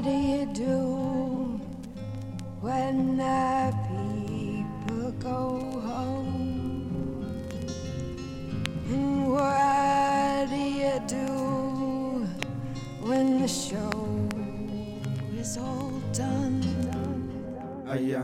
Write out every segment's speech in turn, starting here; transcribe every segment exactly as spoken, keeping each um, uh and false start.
What do you do when the people go home? And what do you do when the show is all done? А я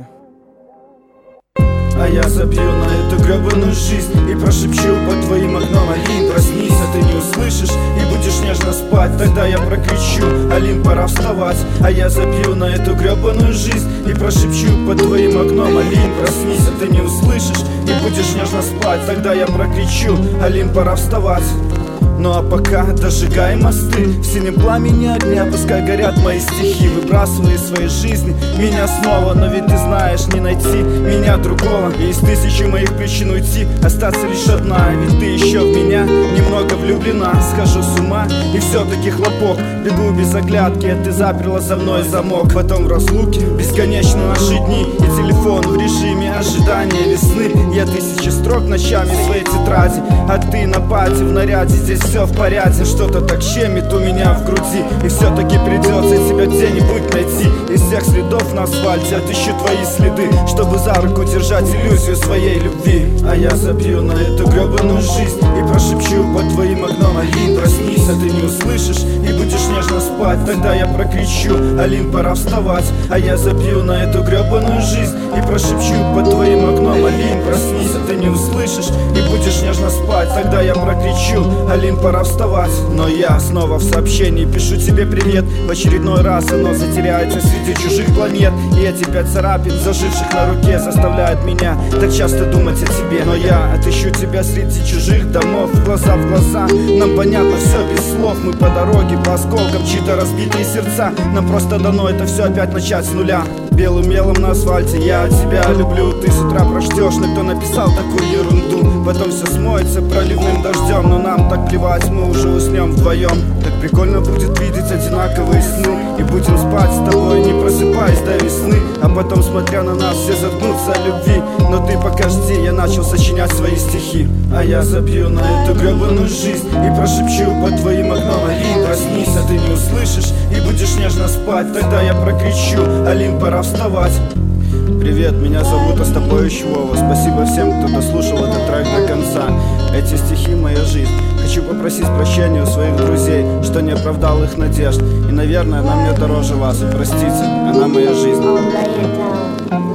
А я забью на эту гребаную жизнь и прошепчу под твоим окном: Алин, проснись, а ты не услышишь и будешь нежно спать. Тогда я прокричу: Алин, пора вставать. А я забью на эту гребаную жизнь и прошепчу под твоим окном: Алин, проснись, а ты не услышишь и будешь нежно спать. Тогда я прокричу: Алин, пора вставать. Ну а пока дожигай мосты в синем пламени огня, пускай горят мои стихи, выбрасывая из своей жизни меня снова. Но ведь ты знаешь, не найти меня другого, и из тысячи моих причин уйти остаться лишь одна. Ведь ты еще в меня немного влюблена. Схожу с ума и все-таки хлопок. Бегу без оглядки, а ты заперла за мной замок. Потом в разлуке бесконечно наши дни, и телефон в режиме ожидания весны. Я тысячи строк ночами в своей тетради, а ты на пати в наряде. Здесь все в порядке, что-то так щемит у меня в груди, и все-таки придется тебя где-нибудь найти. Из всех следов на асфальте отыщу твои следы, чтобы за руку держать иллюзию своей любви. А я забью на эту гребаную жизнь и прошепчу под твоим окном: Алин, проснись, а ты не услышишь и будешь нежно спать. Тогда я прокричу: Алин, пора вставать. А я забью на эту гребаную жизнь и прошепчу под твоим окном: Алин, проснись, а ты не услышишь и будешь нежно спать. Тогда я прокричу: Алин, пора вставать. Но я снова в сообщении пишу тебе привет. В очередной раз оно затеряется среди чужих планет, и эти пять царапин, заживших на руке, заставляют меня так часто думать о тебе. Но я отыщу тебя среди чужих домов, глаза в глаза. Нам понятно все без слов. Мы по дороге, по осколкам, чьи-то разбитые сердца. Нам просто дано это все опять начать с нуля. Белым мелом на асфальте я тебя люблю. Ты с утра прочтешь, но кто написал такую ерунду. Потом все смоется проливным дождем, но нам так плевать, мы уже уснем вдвоем. Так прикольно будет видеть одинаковые сны, и будем спать с тобой, не просыпаясь до весны. А потом, смотря на нас, все заткнутся о любви. Но ты пока жди, я начал сочинять свои стихи. А я забью на эту гребаную жизнь и прошепчу под твоим окном: Алин, проснись, а ты не услышишь и будешь нежно спать. Тогда я прокричу: Алин, пора вставать. Привет, меня зовут Остапович Вова. Спасибо всем, кто дослушал этот трек до конца. Эти стихи — моя жизнь. Хочу попросить прощения у своих друзей, что не оправдал их надежд. И, наверное, она мне дороже вас. И простите, она моя жизнь.